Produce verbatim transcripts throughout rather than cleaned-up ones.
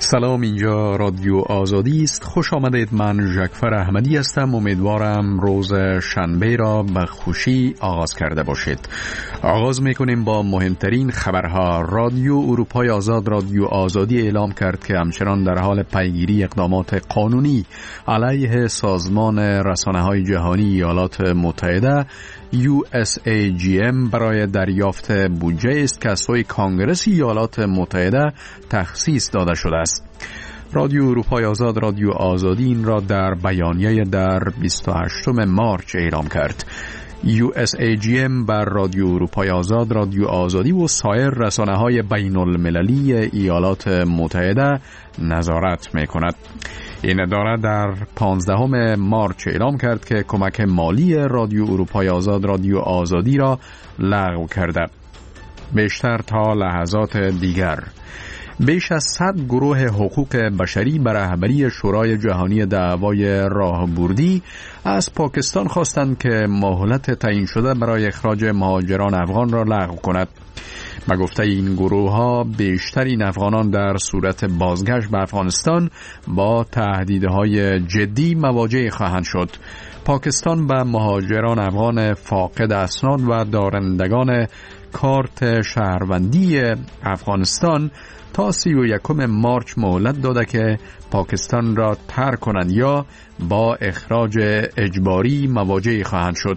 سلام، اینجا رادیو آزادی است. خوش آمدید. من ژکفر احمدی هستم. امیدوارم روز شنبه را به خوشی آغاز کرده باشید. آغاز میکنیم با مهمترین خبرها. رادیو اروپای آزاد رادیو آزادی اعلام کرد که همچنان در حال پیگیری اقدامات قانونی علیه سازمان رسانه‌های جهانی ایالات متحده یو اس ای جی ام برای دریافت بودجه است که از سوی کانگرس ایالات متحده تخصیص داده شده است. رادیو اروپای آزاد رادیو آزادی این را در بیانیه در بیست و هشتم مارس اعلام کرد. یو اس ای جی ام بر رادیو اروپای آزاد رادیو آزادی و سایر رسانه‌های بین المللی ایالات متحده نظارت می‌کند. این اداره در پانزدهم مارس اعلام کرد که کمک مالی رادیو اروپای آزاد رادیو آزادی را لغو کرده. بیشتر تا لحظات دیگر بیش از صد گروه حقوق بشری به رهبری شورای جهانی دعوای راهبردی از پاکستان خواستند که مهلت تعیین شده برای اخراج مهاجران افغان را لغو کند. به گفته این گروه ها بیشترین افغانان در صورت بازگشت به افغانستان با تهدیدهای جدی مواجه خواهند شد. پاکستان به مهاجران افغان فاقد اسناد و دارندگان کارت شهروندی افغانستان تا سی و یکم مارس مهلت داده که پاکستان را ترک کنند یا با اخراج اجباری مواجه خواهند شد.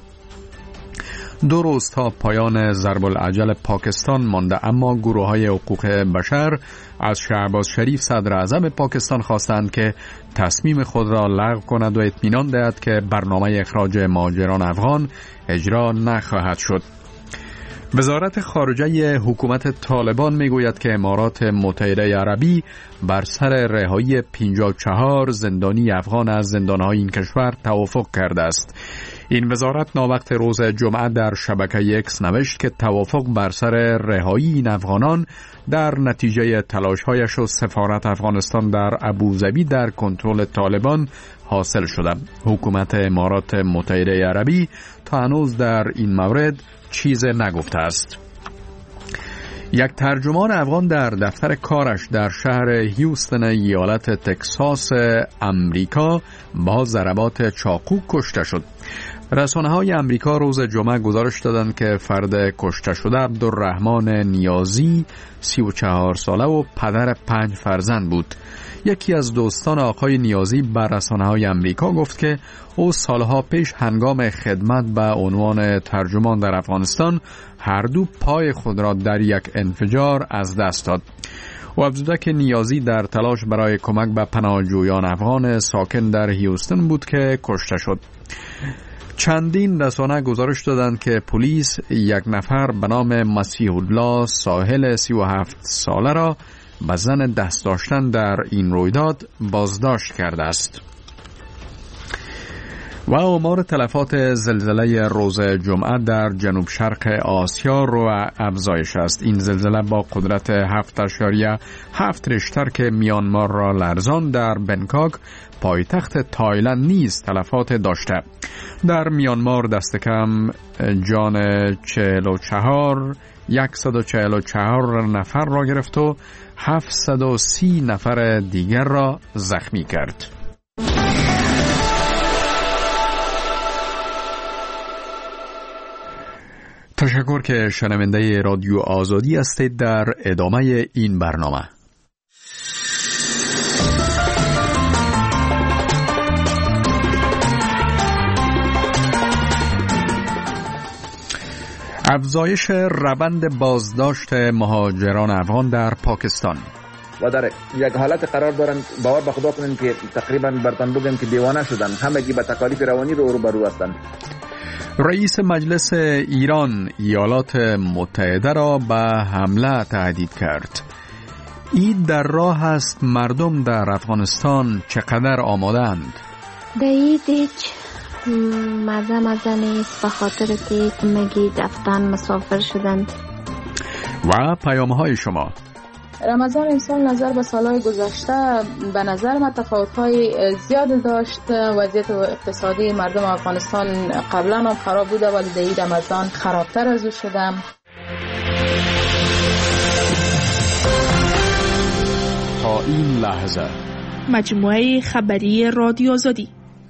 دو روز تا پایان ضرب العجل پاکستان مانده، اما گروه های حقوق بشر از شهباز شریف صدر اعظم پاکستان خواستند که تصمیم خود را لغو کند و اطمینان دهد که برنامه اخراج مهاجران افغان اجرا نخواهد شد. وزارت خارجه حکومت طالبان میگوید که امارات متحده عربی بر سر رهایی پنجاه و چهار زندانی افغان از زندانهای این کشور توافق کرده است. این وزارت ناوقت روز جمعه در شبکه اکس نوشت که توافق بر سر رهایی این افغانان در نتیجه تلاش‌هایش و سفارت افغانستان در ابوظبی در کنترل طالبان حاصل شده. حکومت امارات متحده عربی تا هنوز در این مورد چیز نگفته است. یک ترجمان افغان در دفتر کارش در شهر هیوستن ایالت تکساس امریکا با ضربات چاقو کشته شد. رسانه‌های امریکا روز جمعه گزارش دادند که فرد کشته شده عبدالرحمن نیازی سی و چهار ساله و پدر پنج فرزند بود. یکی از دوستان آقای نیازی بر رسانه‌های امریکا گفت که او سالها پیش هنگام خدمت به عنوان ترجمان در افغانستان هر دو پای خود را در یک انفجار از دست داد. و افزوده که نیازی در تلاش برای کمک به پناهجویان افغان ساکن در هیوستن بود که کشته شد. چندین رسانه گزارش دادند که پلیس یک نفر به نام مسیح الله ساحل سی و هفت ساله را به زن دست داشتن در این رویداد بازداشت کرده است. و آمار تلفات زلزله روز جمعه در جنوب شرق آسیا رو افزایش است. این زلزله با قدرت هفت اشاریه هفت ریشتر که میانمار را لرزان در بنکاک پایتخت تایلند نیز تلفات داشته. در میانمار دست کم جان چهل و چهار صد و چهل و چهار نفر را گرفت و هفتصد و سی نفر دیگر را زخمی کرد. تشکر که شنونده رادیو آزادی هستید. در ادامه این برنامه افزایش روند بازداشت مهاجران افغان در پاکستان و در یک حالت قرار دارن باور به خدا کنین که تقریبا برتن بگم که دیوانه شدن، همگی به تکالیف روانی رو روبرو هستند. رئیس مجلس ایران ایالات متحده را به حمله تهدید کرد. عید در راه است، مردم در افغانستان چقدر آمادند؟ در عید هیچ مزه مزه نیست به خاطر که مگی دفتن مسافر شدند. و پیام‌های شما. رمضان امسال نظر به سالهای گذشته به نظر من تفاوت‌های زیاد داشت. وضعیت اقتصادی مردم افغانستان قبلا هم خراب بوده ولی در این رمضان خرابتر از او شده. تا این لحظه. مجموعه خبری رادیو آزادی.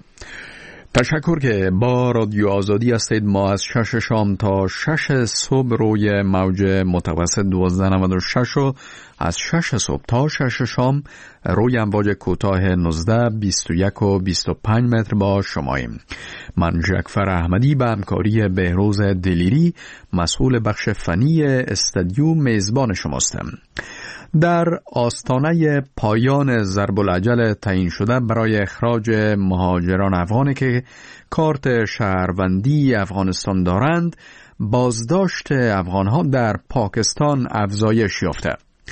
تشکر که با رادیو آزادی هستید. ما از شش شام تا شش صبح روی موج متوسط دوازده نود و شش و از شش صبح تا شش شام روی امواج کوتاه نوزده، بیست و یک و بیست و پنج متر با شماییم. من جعفر احمدی به همکاری بهروز دلیری مسئول بخش فنی استودیو میزبان شماستم. در آستانه پایان ضرب العجل تعیین شده برای اخراج مهاجران افغانی که کارت شهروندی افغانستان دارند، بازداشت افغانها در پاکستان افزایش یافته.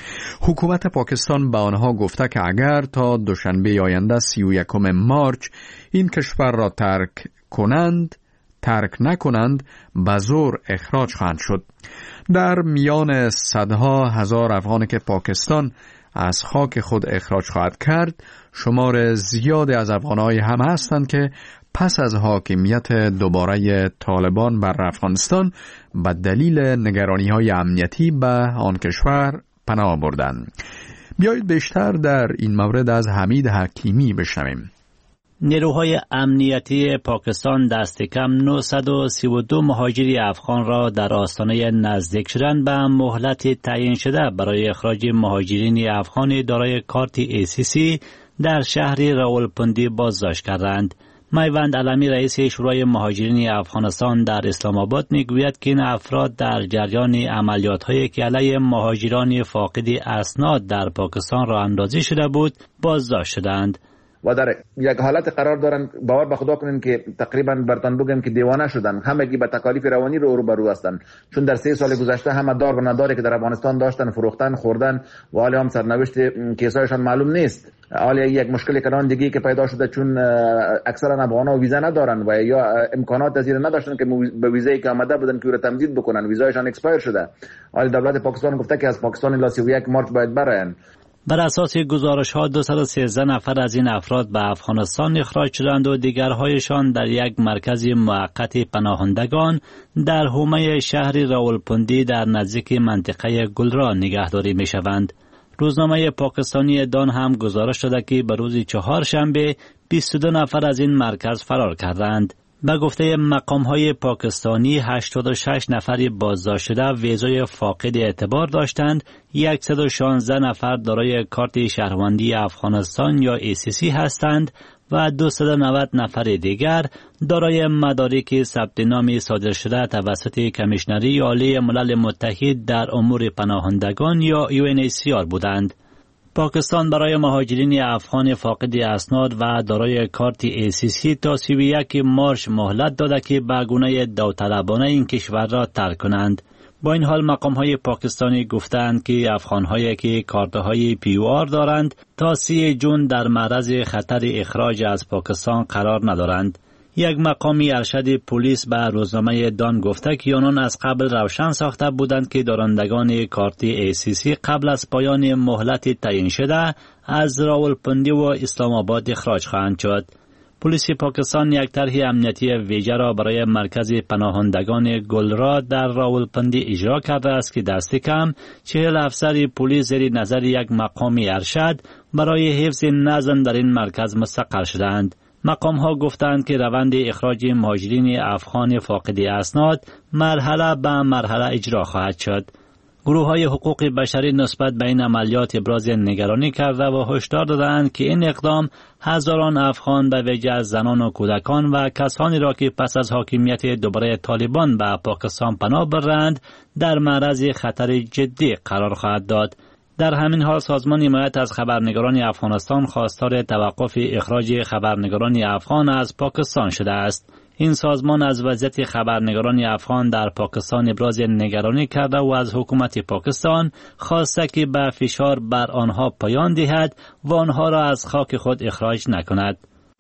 حکومت پاکستان به آنها گفته که اگر تا دوشنبه آینده سی و یکم مارچ این کشور را ترک کنند ترک نکنند به زور اخراج خواهند شد. در میان صدها هزار افغانی که پاکستان از خاک خود اخراج خواهد کرد، شمار زیادی از افغان‌های هم هستند که پس از حاکمیت دوباره طالبان بر افغانستان به دلیل نگرانی‌های امنیتی به آن کشور پناه بردند. بیایید بیشتر در این مورد از حمید حکیمی بشنویم. نیروهای امنیتی پاکستان دست کم نهصد و سی و دو مهاجری افغان را در آستانه نزدیک شدن به مهلت تعیین شده برای اخراج مهاجرین افغان دارای کارت ای سی سی در شهر راولپندی بازداشت کردند. میوند علمی رئیس شورای مهاجرین افغانستان در اسلام آباد میگوید که این افراد در جریان عملیات‌هایی که علیه مهاجران فاقد اسناد در پاکستان را اندازی شده بود بازداشت شدند و در یک حالت قرار دارن. باور به خدا کنین که تقریبا برتن بگم که دیوانه شدن، همگی به تکالیف روانی رو روبرو هستند، چون در سه سال گذشته همه دار و نداری که در افغانستان داشتن فروختن خوردن و حالا هم سرنوشت کیسایشان معلوم نیست. حالا یک مشکل کلان دیگه که پیدا شده، چون اکثرا افغانا ویزا ندارن و یا امکانات از این نداشتن که به ویزایی که آمده بودن که رو تمدید بکنن، ویزایشان اکسپایر شده. حالا دولت پاکستان گفته که از پاکستان الی سی و یک مارچ باید برن. بر اساس گزارش ها دویست و سیزده نفر از این افراد به افغانستان اخراج شدند و دیگرهایشان در یک مرکز موقت پناهندگان در حومه شهر راولپندی در نزدیک منطقه گلرا نگهداری می شوند. روزنامه پاکستانی دان هم گزارش داده که به روز چهارشنبه بیست و دو نفر از این مرکز فرار کردند. به گفته مقام‌های پاکستانی هشتاد و شش نفر بازداشت شده ویزای فاقد اعتبار داشتند، صد و شانزده نفر دارای کارت شهروندی افغانستان یا ای سی سی هستند و دویست و نود نفر دیگر دارای مدارک ثبت نام صادر شده توسط کمیشنری عالی ملل متحد در امور پناهندگان یا یو ان اچ سی آر بودند. پاکستان برای مهاجرین افغان فاقد اسناد و دارای کارت ای سی سی تا سی و یک مارچ مهلت داده که به گونه داوطلبانه این کشور را ترک کنند. با این حال مقام‌های پاکستانی گفتند که افغان‌هایی که کارت‌های پی او آر دارند تا سی جون در معرض خطر اخراج از پاکستان قرار ندارند. یک مقامی ارشد پلیس به روزنامه دان گفته که آنان از قبل روشن ساخته بودند که دارندگان کارت ای سی سی قبل از پایان مهلت تعیین شده از راولپندی و اسلام آباد اخراج خواهند شد. پلیس پاکستان یک طرح امنیتی ویژه را برای مرکز پناهندگان گلرا در راولپندی اجرا کرده است که دست کم چهل افسر پلیس زیر نظر یک مقامی ارشد برای حفظ نظم در این مرکز مستقر شدند. مقام ها گفتند که روند اخراج مهاجرین افغان فاقد اسناد مرحله به مرحله اجرا خواهد شد. گروه های حقوق بشری نسبت به این عملیات ابراز نگرانی کرده و هشدار دادند که این اقدام هزاران افغان به ویژه از زنان و کودکان و کسانی را که پس از حاکمیت دوباره طالبان به پاکستان پناه برند در معرض خطر جدی قرار خواهد داد. در همین حال سازمان حمایت از خبرنگاران افغانستان خواستار توقف اخراج خبرنگاران افغان از پاکستان شده است. این سازمان از وضعیت خبرنگاران افغان در پاکستان ابراز نگرانی کرده و از حکومت پاکستان خواسته که به فشار بر آنها پایان دهد و آنها را از خاک خود اخراج نکند.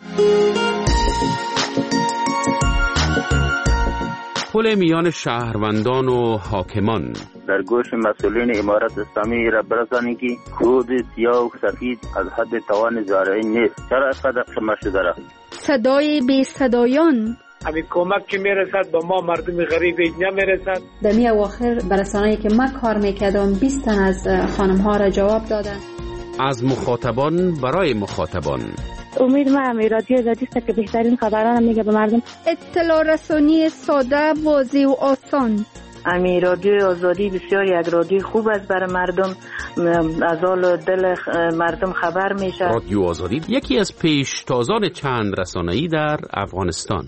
پل میان شهروندان و حاکمان در گوش مسئولین امارت اسلامی را برسانید که کود سیاه و سفید از حد توان زارعین نیست. چرا اینقدر شما شده را؟ صدای بی صدایان همین کمک که میرسد با ما مردم غریب نمیرسد. در می اواخر برسانه‌ای که ما کار میکردم بیست تن از خانم ها را جواب دادن. از مخاطبان برای مخاطبان. امید ما رادیو آزادی است که بهترین خبران میگه به مردم. اطلاع رسانی ساده، واضح و آسان. امی رادیو آزادی بسیار یک رادیو خوب است برای مردم، از حال دل مردم خبر میشه. رادیو آزادی یکی از پیشتازان چند رسانه‌ای در افغانستان.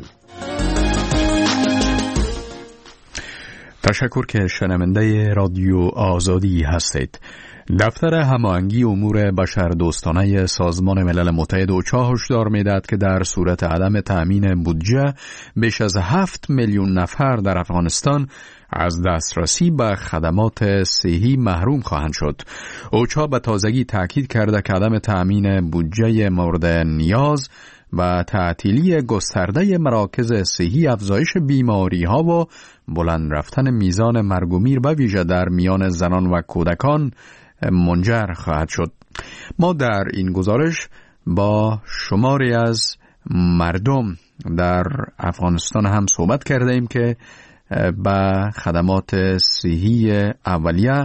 تشکر که شنونده رادیو آزادی هستید. دفتر هماهنگی امور بشردوستانه سازمان ملل متحد اوچا هشدار می‌دهد که در صورت عدم تأمین بودجه بیش از هفت میلیون نفر در افغانستان از دسترسی به خدمات صحی محروم خواهند شد. اوچا به تازگی تاکید کرده که عدم تأمین بودجه مورد نیاز و تعطیلی گسترده مراکز صحی افزایش بیماری‌ها و بلند رفتن میزان مرگ و میر به ویژه در میان زنان و کودکان منجر خواهد شد. ما در این گزارش با شماری از مردم در افغانستان هم صحبت کرده ایم که به خدمات صحی اولیه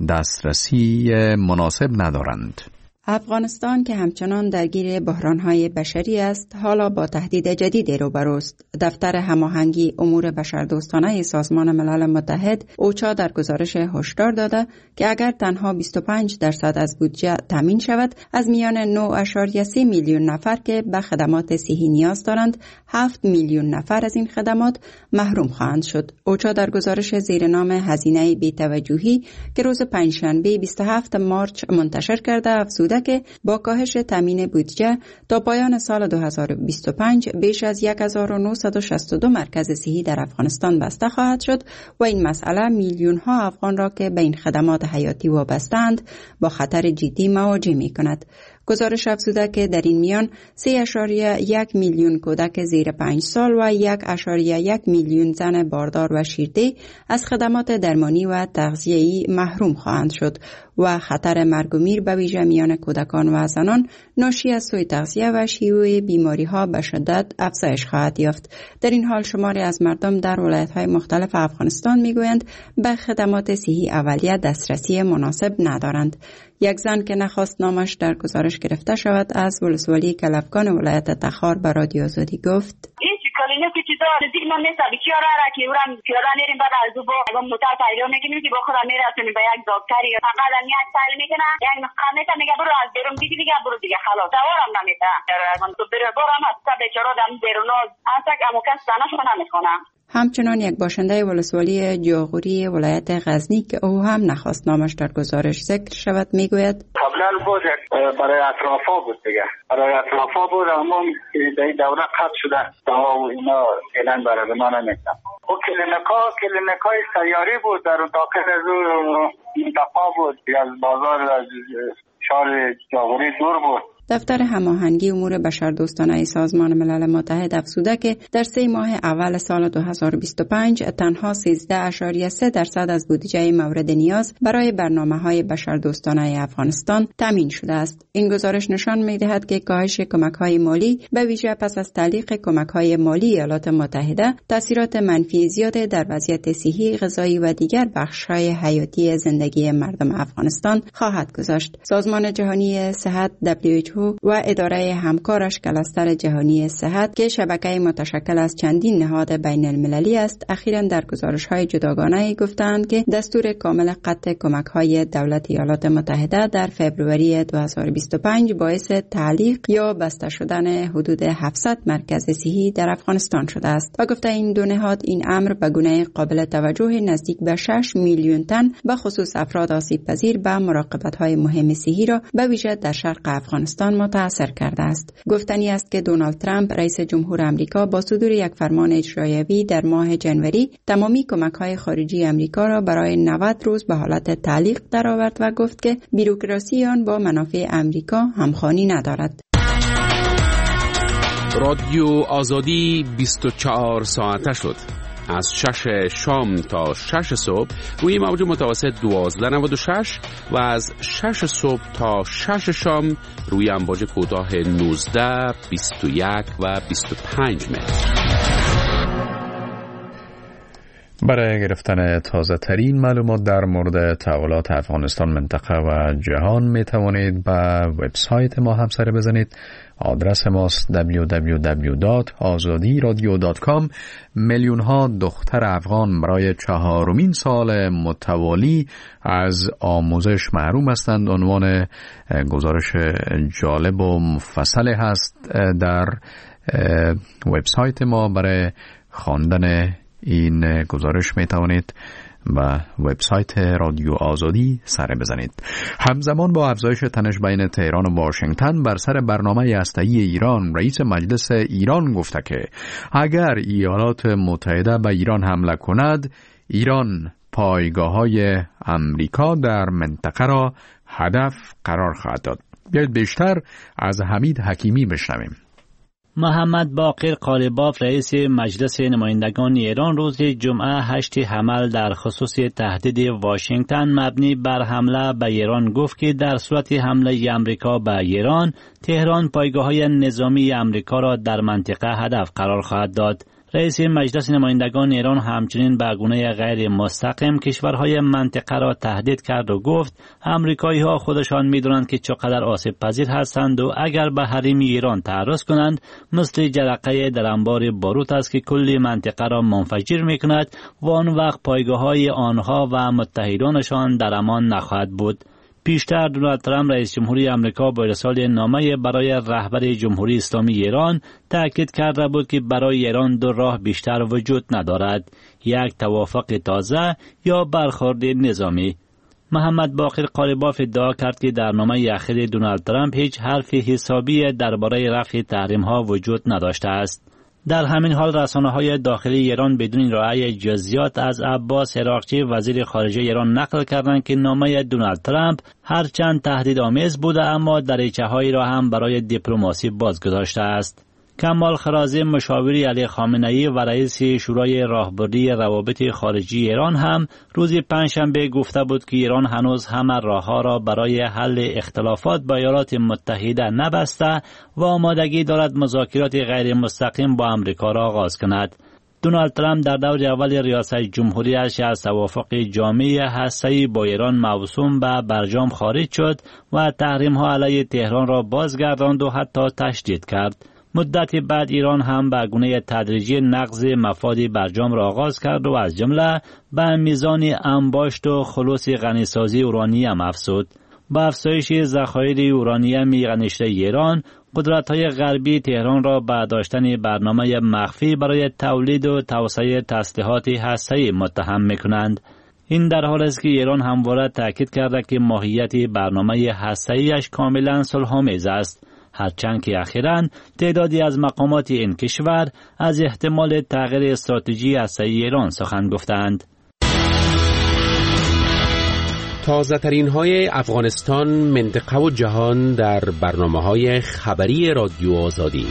دسترسی مناسب ندارند. افغانستان که همچنان درگیر بحران‌های بشری است، حالا با تهدید جدیدی روبروست. دفتر هماهنگی امور بشردوستانه سازمان ملل متحد اوچا در گزارش هشدار داده که اگر تنها بیست و پنج درصد از بودجه تامین شود، از میان نه ممیز سه میلیون نفر که به خدمات صحی نیاز دارند، هفت میلیون نفر از این خدمات محروم خواهند شد. اوچا در گزارش زیر نام هزینه بی‌توجهی که روز پنجشنبه بیست و هفتم مارس منتشر کرده افزود که با کاهش تامین بودجه تا پایان سال دو هزار و بیست و پنج بیش از هزار و نهصد و شصت و دو مرکز صحی در افغانستان بسته خواهد شد و این مسئله میلیون ها افغان را که به این خدمات حیاتی وابسته‌اند با خطر جدی مواجه می کند. گزارش افزوده که در این میان سه اشاریه یک میلیون کودک زیر پنج سال و یک اشاریه یک میلیون زن باردار و شیرده از خدمات درمانی و تغذیه‌ای محروم خواهند شد و خطر مرگ و میر به ویژه میان کودکان و زنان ناشی از سوء تغذیه و شیوع بیماری‌ها به شدت افزایش خواهد یافت. در این حال شماری از مردم در ولایت‌های مختلف افغانستان می‌گویند به خدمات صحی اولیه دسترسی مناسب ندارند. یک زن که نخواست نامش در گزارش گرفته شود از ولسوالی کلفگان ولایت تخار به رادیو آزادی گفت: این کلینه که چیزا دیگه من نمی‌تونم بیچاره را که اورم پیاده میریم بعد از او با موتور پیدا می‌کنیم که با خودم میرسیم به یک دکتری فقط یک سال میکنه یک نسخه میده میگه برو از بیرون دیگه دیگه برو دیگه خلاص دوارم نمیده من تو برو برام از بیچاره دم بیرون از تک امو کس دانش نمیکنه. همچنان یک باشنده ولسوالی جاغوری ولایت غزنی که او هم نخواست نامش در گزارش ذکر شود میگوید: قبلا بود برای اطرافا بود دیگه برای اطرافا بود اما در این دوره قطع شده تا اینا فعلا برای ما نمیدن. او کلینیکا کلینیکای سیاری بود در داخل از منطقه بود از بازار از شهر جاغوری دور بود. دفتر هماهنگی امور بشردوستانه سازمان ملل متحد افزوده که در سه ماه اول سال دو هزار و بیست و پنج تنها سیزده اشاریه سه درصد از بودجه مورد نیاز برای برنامه‌های بشردوستانه افغانستان تامین شده است. این گزارش نشان می‌دهد که کاهش کمک‌های مالی به ویژه پس از تعلیق کمک‌های مالی ایالات متحده تاثیرات منفی زیاد در وضعیت صحی، غذایی و دیگر بخش‌های حیاتی زندگی مردم افغانستان خواهد گذاشت. سازمان جهانی صحت دبلیو اچ او و اداره همکارش کلاستر جهانی صحت که شبکه متشکل از چندین نهاد بین المللی است، اخیراً در گزارش‌های جداگانه گفتند که دستور کامل قطع کمک‌های دولت ایالات متحده در فوریه دو هزار و بیست و پنج باعث تعلیق یا بسته شدن حدود هفتصد مرکز صحی در افغانستان شده است و گفته این دو نهاد این امر به گونه قابل توجه نزدیک به شش میلیون تن به خصوص افراد آسیب پذیر به مراقبت‌های مهم صحی را به ویژه در شرق افغانستان متاثر کرده است. گفتنی است که دونالد ترامپ رئیس جمهور آمریکا با صدور یک فرمان اجرایی در ماه جنوری تمامی کمک‌های خارجی آمریکا را برای نود روز به حالت تعلیق درآورد و گفت که بیروکراسی آن با منافع آمریکا همخوانی ندارد. رادیو آزادی بیست و چهار ساعته شد. از شش شام تا شش صبح روی موج متوسط دوازده نود و شش و از شش صبح تا شش شام روی امواج کوتاه نوزده، بیست و یک و بیست و پنج متر. برای گرفتن تازه ترین معلومات در مورد تحولات افغانستان، منطقه و جهان می توانید به وبسایت ما هم سر بزنید. آدرس ماست دبلیو دبلیو دبلیو دات آزادی رادیو دات کام. میلیون ها دختر افغان برای چهارمین سال متوالی از آموزش محروم هستند. عنوان گزارش جالب و مفصل هست در وبسایت ما. برای خواندن این گزارش می توانید و وبسایت رادیو آزادی سر بزنید. همزمان با افزایش تنش بین تهران و واشنگتن بر سر برنامه هسته‌ای ایران، رئیس مجلس ایران گفته که اگر ایالات متحده به ایران حمله کند، ایران پایگاه‌های امریکا در منطقه را هدف قرار خواهد داد. بیایید بیشتر از حمید حکیمی بشنویم. محمد باقر قالیباف رئیس مجلس نمایندگان ایران روز جمعه هشت حمل در خصوص تهدید واشنگتن مبنی بر حمله به ایران گفت که در صورت حمله امریکا به ایران، تهران پایگاه‌های نظامی امریکا را در منطقه هدف قرار خواهد داد. رئیس مجلس نمایندگان ایران همچنین به گونه غیر مستقیم کشورهای منطقه را تهدید کرد و گفت امریکایی‌ها خودشان می‌دانند که چقدر آسیب پذیر هستند و اگر به حریم ایران تعرض کنند مثل جرقه در انبار باروت است که کل منطقه را منفجر می‌کند و آن وقت پایگاه‌های آنها و متحدانشان در امان نخواهد بود. پیشتر دونالد ترامپ رئیس جمهوری آمریکا با ارسال نامه برای رهبر جمهوری اسلامی ایران تاکید کرده بود که برای ایران دو راه بیشتر وجود ندارد: یک توافق تازه یا برخورد نظامی. محمد باقر قالیباف ادعا کرد که در نامه اخیر دونالد ترامپ هیچ حرف حسابی درباره رفع تحریم‌ها وجود نداشته است. در همین حال رسانه‌های داخلی ایران بدون ارائه جزئیات از عباس عراقچی وزیر خارجه ایران نقل کردند که نامه دونالد ترامپ هرچند تهدیدآمیز بوده اما دریچه‌هایی را هم برای دیپلماسی بازگذاشته است. کمال خرازی مشاور علی خامنه‌ای و رئیس شورای راهبردی روابط خارجی ایران هم روز پنجشنبه گفته بود که ایران هنوز همه راه‌ها را برای حل اختلافات با ایالات متحده نبسته و آمادگی دارد مذاکرات غیر مستقیم با آمریکا را آغاز کند. دونالد ترامپ در دور اول ریاست جمهوریش از توافق جامع هسته‌ای با ایران موسوم به برجام خارج شد و تحریم‌ها علیه تهران را بازگرداند و حتی تشدید کرد. مدتی بعد ایران هم به گونه تدریجی نقض مفاد برجام را آغاز کرد و از جمله به میزان انباشت و خلوص غنیسازی اورانیم افزود. با افزایش ذخایر اورانیم غنیشده ایران، قدرت‌های غربی تهران را به داشتن برنامه مخفی برای تولید و توسعه تسلیحات هسته‌ای متهم می‌کنند. این در حالی است که ایران همواره تاکید کرده که ماهیت برنامه هسته‌ایش کاملا صلح‌آمیز است، هرچند که اخیراً تعدادی از مقامات این کشور از احتمال تغییر استراتژی هسته‌ای ایران سخن گفتند. تازه ترین های افغانستان، منطقه و جهان در برنامه های خبری رادیو آزادی.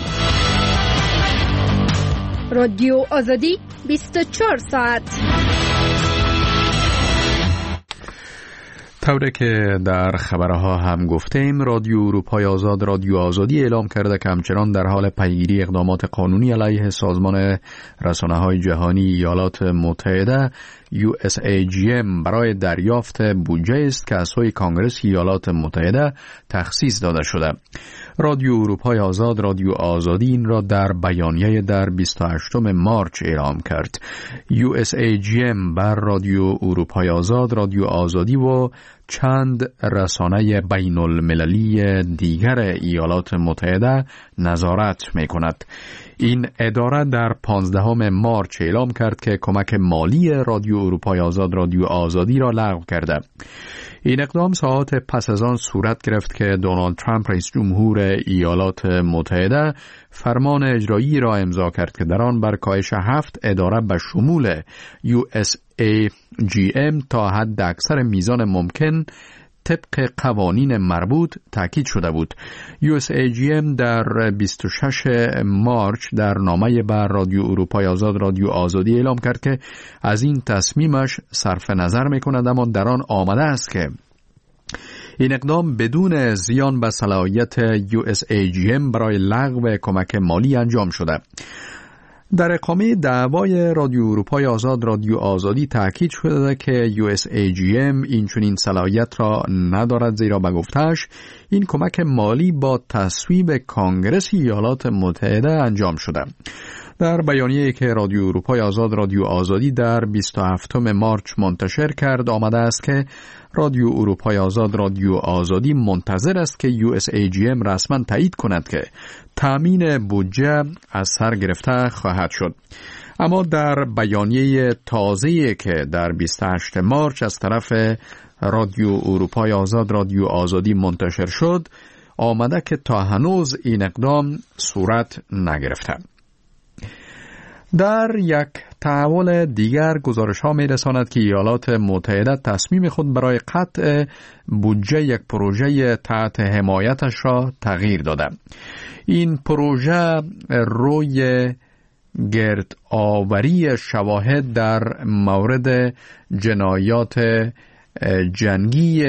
رادیو آزادی بیست و چهار ساعت. طوری که در خبرها هم گفتیم، رادیو اروپای آزاد رادیو آزادی اعلام کرده که همچنان در حال پیگیری اقدامات قانونی علیه سازمان رسانه‌های جهانی ایالات متحده یو اس ای جی ام برای دریافت بودجه است که از سوی کانگرس ایالات متحده تخصیص داده شده. رادیو اروپای آزاد رادیو آزادی این را در بیانیه در بیست و هشتم مارچ اعلام کرد. یو اس ای جی ام بر رادیو اروپای آزاد رادیو آزادی و چند رسانه بین المللی دیگر ایالات متحده نظارت می کند. این اداره در پانزدهم مارچ اعلام کرد که کمک مالی رادیو اروپای آزاد رادیو آزادی را لغو کرده. این اقدام ساعات پس از آن صورت گرفت که دونالد ترامپ رئیس جمهور ایالات متحده فرمان اجرایی را امضا کرد که در آن بر کاهش هفت اداره به شمول یو اس ای جی ام تا حد اکثر میزان ممکن طبق قوانین مربوط تاکید شده بود. یو اس ای جی ام در بیست و ششم مارچ در نامه بر رادیو اروپای آزاد رادیو آزادی اعلام کرد که از این تصمیمش صرف نظر میکند، اما در آن آمده است که این اقدام بدون زیان به صلاحیت یو اس ای جی ام برای لغو کمک مالی انجام شده. در اقامه دعوای رادیو اروپای آزاد رادیو آزادی تاکید شده که یو اس ای جی ام این چنین صلاحیت را ندارد، زیرا به گفته‌اش این کمک مالی با تصویب کانگرس ایالات متحده انجام شده. در بیانیه‌ای که رادیو اروپای آزاد رادیو آزادی در بیست و هفتم مارس منتشر کرد آمده است که رادیو اروپای آزاد رادیو آزادی منتظر است که یو اس ای جی ام رسما تایید کند که تامین بودجه از سر گرفته خواهد شد. اما در بیانیه تازه‌ای که در بیست و هشتم مارس از طرف رادیو اروپای آزاد رادیو آزادی منتشر شد آمده که تا هنوز این اقدام صورت نگرفته. در یک تحول دیگر گزارش ها می رساند که ایالات متحده تصمیم خود برای قطع بودجه یک پروژه تحت حمایتش را تغییر داده. این پروژه روی گرد آوری شواهد در مورد جنایات جنگی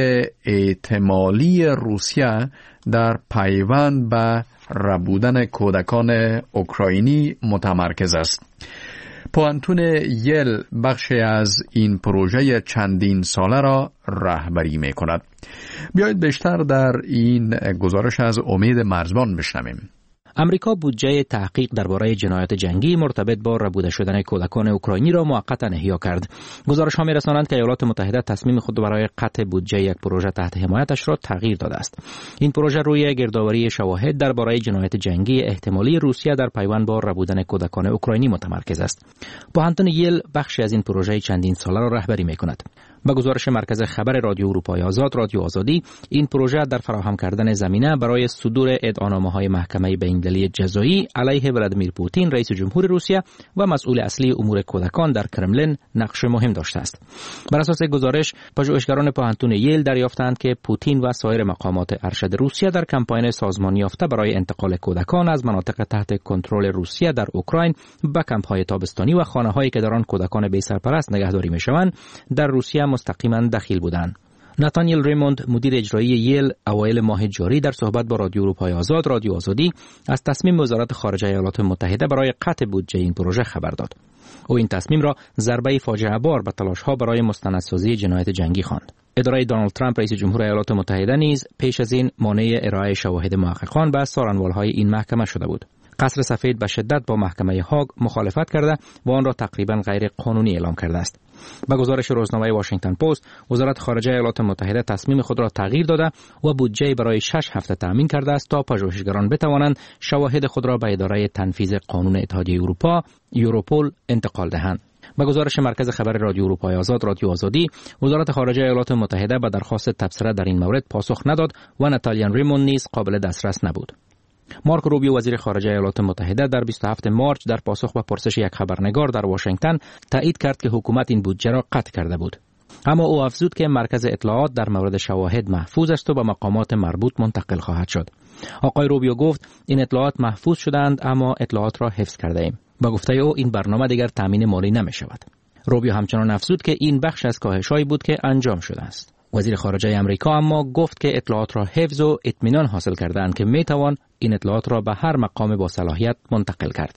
احتمالی روسیه در پیوند به ربودن کودکان اوکراینی متمرکز است. پوانتون یل بخشی از این پروژه چندین ساله را رهبری می کند. بیایید بیشتر در این گزارش از امید مرزبان بشنویم. امریکا بودجه تحقیق درباره جنایات جنگی مرتبط با ربوده شدن کودکان اوکراینی را موقتا احیا کرد. گزارش ها می‌رسانند که ایالات متحده تصمیم خود برای قطع بودجه یک پروژه تحت حمایتش را تغییر داده است. این پروژه روی گردآوری شواهد درباره جنایات جنگی احتمالی روسیه در پیوند با ربودن کودکان اوکراینی متمرکز است. پوهنتون یل بخشی از این پروژه چندین ساله را رهبری می‌کند. با گزارش مرکز خبر رادیو اروپای آزاد رادیو آزادی، این پروژه در فراهم کردن زمینه برای صدور ادعانامه‌های محکمه بین‌المللی جزایی علیه ولادیمیر پوتین رئیس جمهور روسیه و مسئول اصلی امور کودکان در کرملین نقش مهم داشته است. بر اساس گزارش، پژوهشگران پوهنتون ییل دریافتند که پوتین و سایر مقامات ارشد روسیه در کمپاین سازمانی یافته برای انتقال کودکان از مناطق تحت کنترل روسیه در اوکراین به کمپ‌های تابستانی و خانه‌هایی که در آن کودکان بی سرپرست نگهداری می‌شوند در روسیه مستقیما دخیل بودند. ناتانیل ریموند مدیر اجرایی ییل اوایل ماه جاری در صحبت با رادیو اروپای آزاد رادیو آزادی از تصمیم وزارت خارجه ایالات متحده برای قطع بودجه این پروژه خبر داد. او این تصمیم را ضربه فاجعه بار به تلاش‌ها برای مستندسازی جنایات جنگی خواند. اداره دونالد ترامپ رئیس جمهور ایالات متحده نیز پیش از این مانع ارائه شواهد محققان به سارنوال‌های این محکمه شده بود. قصر سفید به شدت با محکمه هاگ مخالفت کرده و آن را تقریبا غیر قانونی اعلام کرده است. با گزارش روزنامه واشنگتن پست، وزارت خارجه ایالات متحده تصمیم خود را تغییر داده و بودجه برای شش هفته تامین کرده است تا پژوهشگران بتوانند شواهد خود را به اداره تنفیذ قانون اتحادیه اروپا یوروپول انتقال دهند. با گزارش مرکز خبر رادیو اروپای آزاد رادیو آزادی، وزارت خارجه ایالات متحده به درخواست تبصره در این مورد پاسخ نداد و ناتالیا ریموند نیز قابل دسترس نبود. مارک روبیو وزیر خارجه ایالات متحده در بیست و هفتم مارس در پاسخ به پرسش یک خبرنگار در واشنگتن تایید کرد که حکومت این بودجه را قطع کرده بود. اما او افزود که مرکز اطلاعات در مورد شواهد محفوظ است و به مقامات مربوط منتقل خواهد شد. آقای روبیو گفت این اطلاعات محفوظ شدند اما اطلاعات را حفظ کرده ایم. با گفته او این برنامه دیگر تامین مالی نمی شود. روبیو همچنان افزود که این بخش از کاهش‌هایی بود که انجام شده است. وزیر خارجه آمریکا اما گفت که اطلاعات را حفظ و اطمینان حاصل کردند که می توان این اطلاعات را به هر مقام با صلاحیت منتقل کرد.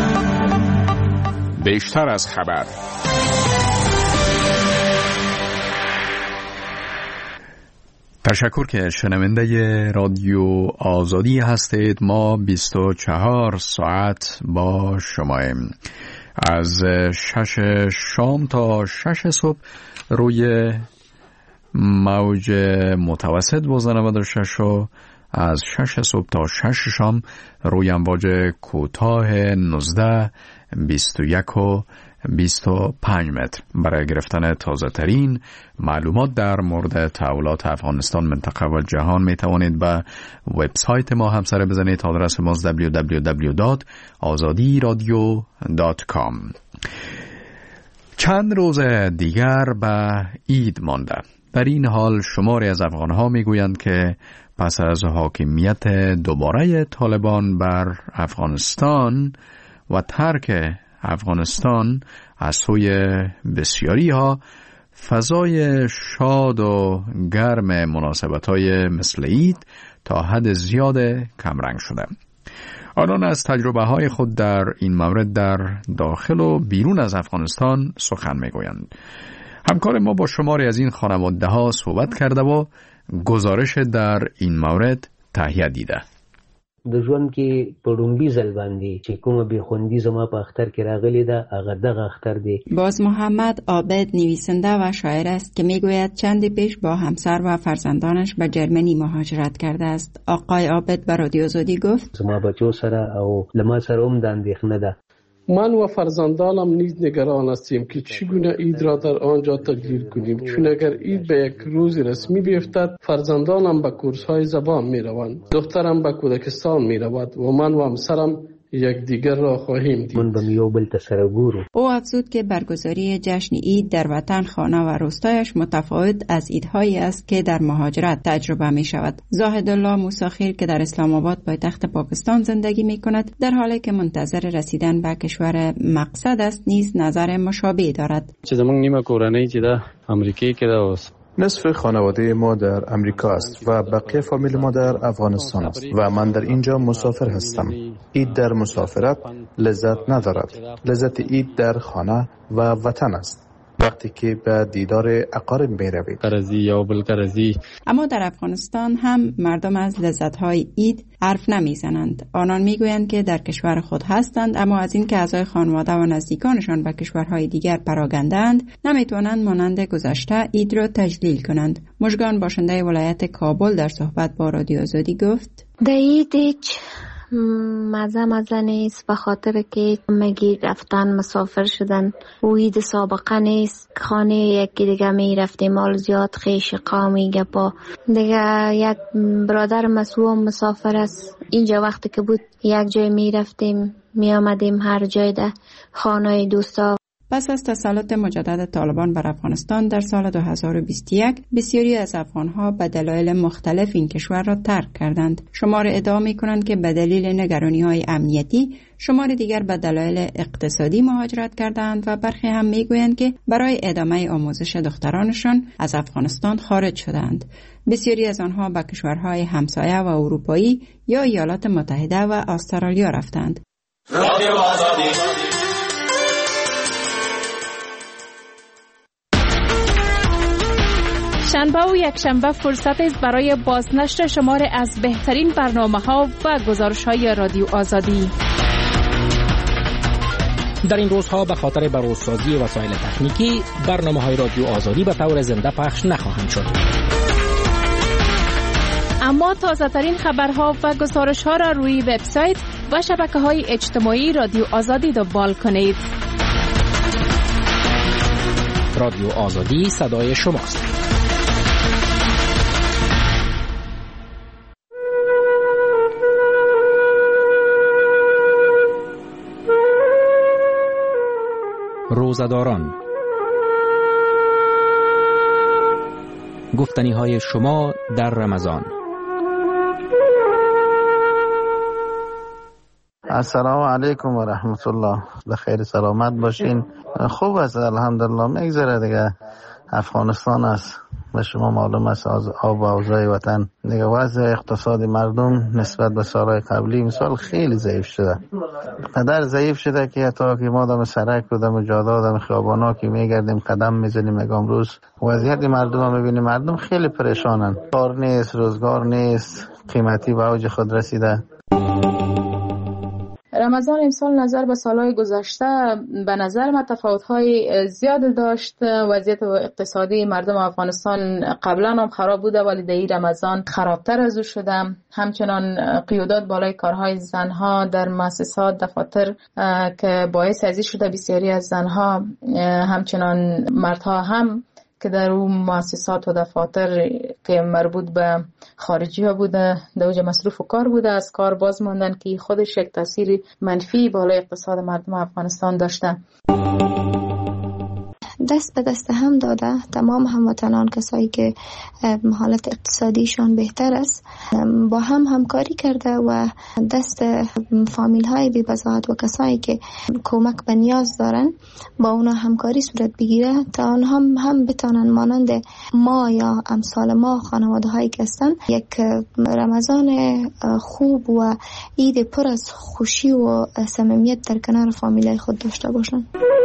بیشتر از خبر. تشکر که شنونده رادیو آزادی هستید. ما بیست و چهار ساعت با شماییم. از شش شام تا شش صبح روی موج متوسط با نود و شش و از شش صبح تا شش شام روی امواج کوتاه نوزده، بیست و یک و بیست و پنج متر. برای گرفتن تازه ترین معلومات در مورد تحولات افغانستان، منطقه و جهان می توانید به وبسایت ما هم سر بزنید. آدرس ما دبلیو دبلیو دبلیو دات آزادی رادیو دات کام. چند روز دیگر به عید مانده. در این حال شماری از افغانها می گویند که پس از حاکمیت دوباره طالبان بر افغانستان و ترک افغانستان از سوی بسیاری ها، فضای شاد و گرم مناسبت‌های مثل عید تا حد زیاد کمرنگ شده. آنان از تجربه های خود در این مورد در داخل و بیرون از افغانستان سخن میگویند. همکار ما با شماری از این خانواده ها صحبت کرده و گزارش در این مورد تهیه دیده. د ژوند کې په لومبي ځل باندې چې کومه بېخوندي زما په اختر کې راغلې ده هغه دغه اختر دی. باز محمد عابد نویسنده و شاعر است که میگوید چندی پیش با همسر و فرزندانش به جرمنی مهاجرت کرده است. آقای عابد به رادیو آزادی گفت زما بچو سره او لما سره هم د اندېښنه ده. من و فرزندانم نیز نگران هستیم که چگونه عید را در آنجا تجلیل کنیم، چون اگر عید به یک روز رسمی بیفتد فرزندانم به کورس‌های زبان میروند، دخترم به کودکستان میرود و من و همسرم یک دیگر را خواهیم دید. من به میو بل تسرگورو. او افزود که برگزاری جشن عید در وطن، خانه و روستایش متفاوت از عیدهایی است که در مهاجرت تجربه می شود. زاهد الله موسیخیل که در اسلام آباد پایتخت پاکستان زندگی می کند، در حالی که منتظر رسیدن به کشور مقصد است نیز نظر مشابه دارد. چې زمونږ نیمه کورنۍ چې ده امریکای کې ده اوس نصف خانواده ما در امریکا است و بقیه فامیل ما در افغانستان است و من در اینجا مسافر هستم. عید در مسافرت لذت ندارد. لذت عید در خانه و وطن است. وقتی که به دیدار اقارب می روید. قرضی یا بل قرضی. اما در افغانستان هم مردم از لذت‌های عید حرف نمیزنند. آنان میگویند که در کشور خود هستند، اما از اینکه اعضای خانواده و نزدیکانشان به کشورهای دیگر پراگنده‌اند نمیتوانند مانند گذشته عید را تجلیل کنند. مژگان باشنده ولایت کابل در صحبت با رادیو آزادی گفت در عید هیچ مزه مزه نیست، به خاطر که مگی رفتن مسافر شدن و عید سابقه نیست. خانه یکی دیگه می رفتیم، مال زیاد خیش قامی گپا دیگه. یک برادر مسئول مسافر است، اینجا وقتی که بود یک جای می رفتیم می آمدیم، هر جای ده خانه دوستا. پس از تسلط مجدد طالبان بر افغانستان در سال دو هزار و بیست و یک بسیاری از افغانها به دلایل مختلف این کشور را ترک کردند. شمار ادعا می‌کنند که به دلیل نگرانی‌های امنیتی، شمار دیگر به دلایل اقتصادی مهاجرت کردند و برخی هم می‌گویند که برای ادامه آموزش دخترانشان از افغانستان خارج شدند. بسیاری از آنها به کشورهای همسایه و اروپایی یا ایالات متحده و استرالیا رفتند. رادیو آزادی. شنبه و یک شنبه فرصت است برای بازنشر شمار از بهترین برنامه‌ها و گزارش‌های رادیو آزادی. در این روزها به خاطر بروزسازی وسایل تکنیکی برنامه‌های رادیو آزادی به طور زنده پخش نخواهند شد. اما تازه‌ترین خبرها و گزارش‌ها را روی وبسایت و شبکه‌های اجتماعی رادیو آزادی دنبال کنید. رادیو آزادی صدای شماست. روزداران، گفتنی های شما در رمضان. السلام علیکم و رحمت الله. بخیر سلامت باشین. خوب است الحمدلله، میگذره دیگه. افغانستان است و شما معلوم است از آب و اوضاع وطن دیگه. وضع اقتصادی مردم نسبت به سالهای قبلی مثال خیلی ضعیف شده، قدر ضعیف شده که حتی که ما دم سرک و دم جاده و دم خیابانا که میگردیم قدم میزنیم، میگم امروز وضعیت مردم رو میبینیم، مردم خیلی پریشانن. کار نیست، روزگار نیست، قیمتی به اوج خود رسیده. رمضان امسال نظر به سالهای گذشته به نظر من تفاوت‌های زیاد داشت. وضعیت اقتصادی مردم افغانستان قبلا هم خراب بوده ولی در این رمضان خرابتر از او شده. همچنان قیودات بالای کارهای زنها در مؤسسات دفاتر که باعث ازی شده بسیاری از زنها همچنان مردها هم که در اون مؤسسات و دفاتر که مربوط به خارجی ها بوده در اوج مصروف و کار بوده از کار باز ماندن که خودش یک تاثیر منفی بالای اقتصاد مردم افغانستان داشته. دست به دست هم داده تمام هموطنان، کسایی که حالت اقتصادیشان بهتر است، با هم همکاری کرده و دست فامیل های بی بضاعت و کسایی که کمک به نیاز دارن با اونا همکاری صورت بگیره تا آنها هم, هم بتانن مانند ما یا امثال ما خانواده هایی که هستن یک رمضان خوب و عید پر از خوشی و صمیمیت در کنار فامیلای خود داشته باشن.